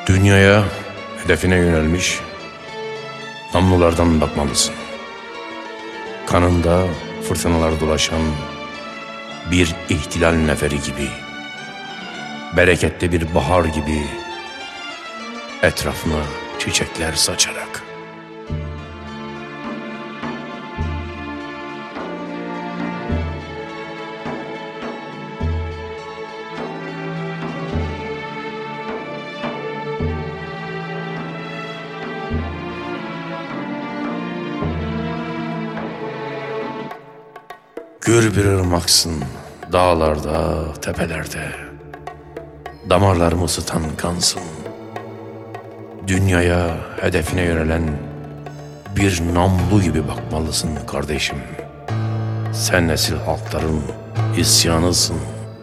Dünyaya, hedefine yönelmiş namlulardan bakmalısın. Kanında fırtınalar dolaşan bir ihtilal neferi gibi, bereketli bir bahar gibi etrafına çiçekler saçarak. Gür bir ırmaksın dağlarda, tepelerde. Damarlarımı ısıtan kansın. Dünyaya, hedefine yönelen bir namlu gibi bakmalısın kardeşim. Sen nesil halkların isyanısın.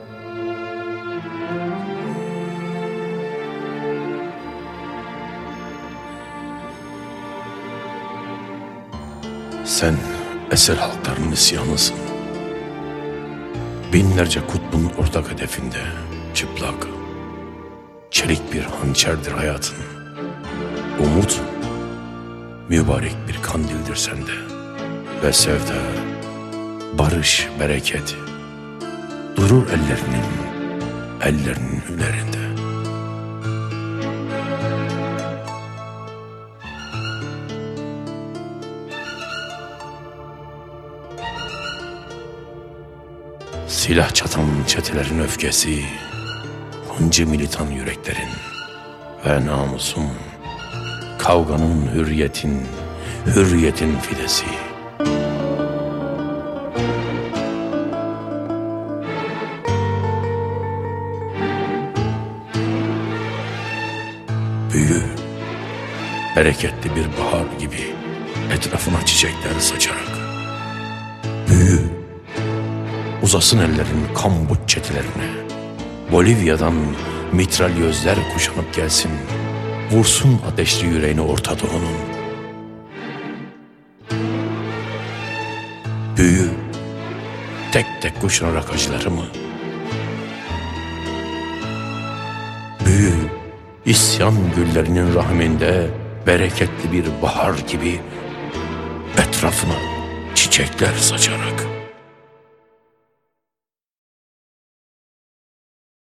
Sen eser halkların isyanısın. Binlerce kutbun ortak hedefinde çıplak, çelik bir hançerdir hayatın. Umut, mübarek bir kandildir sende. Ve sevda, barış, bereket durur ellerinin hünerinde. Silah çatan çetelerin öfkesi, hıncı militan yüreklerin ve namusun, kavganın hürriyetin fidesi. Büyü, bereketli bir bahar gibi etrafına çiçekler saçarak. Büyü, uzasın ellerin Kambut çetelerine. Bolivya'dan mitralyözler kuşanıp gelsin. Vursun ateşli yüreğini Orta Doğu'nun. Büyü, tek tek kuşanarak acılarımı. Büyü, isyan güllerinin rahminde bereketli bir bahar gibi etrafına çiçekler saçarak.